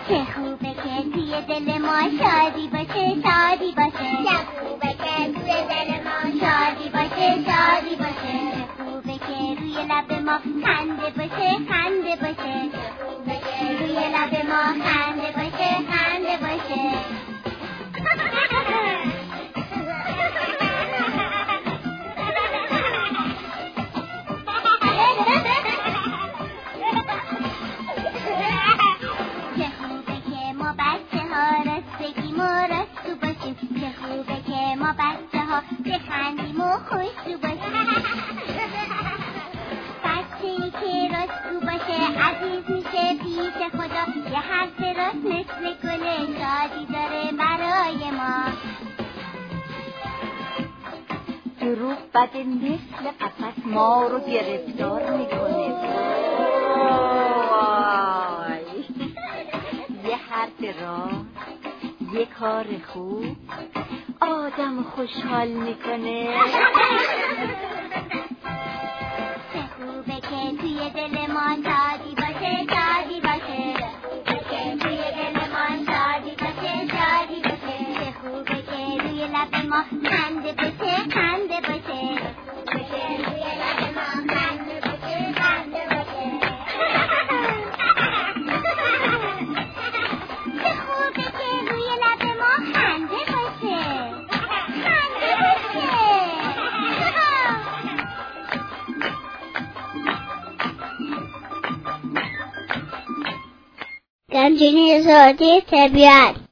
چه خوبه که توی دل ما شادی باشه شادی باشه، چه خوبه که توی دل ما شادی باشه شادی باشه، چه خوبه که روی لب ما خنده باشه خنده باشه، چه خوبه که روی لب ما خنده باشه خنده باشه. بخندیم و خوش باشیم، بچه‌ای که راستگو باشه عزیز میشه پیش خدا، یه حرف راست مثل گل شادی داره برای ما. دروغ بده مثل قفس ما رو گرفتار میکنه. یه حرف راست، یه کار خوب آدم خوشحال میکنه. چه خوبه که توی دل ما شادی باشه شادی باشه، که توی دل ما شادی باشه شادی باشه، چه خوبه که روی لب ما خنده باشه خنده باشه، که روی لب ما خنده باشه خنده باشه. چه خوبه که روی لب ما خنده باشه خنده باشه. گنجینه زادی طبیعت.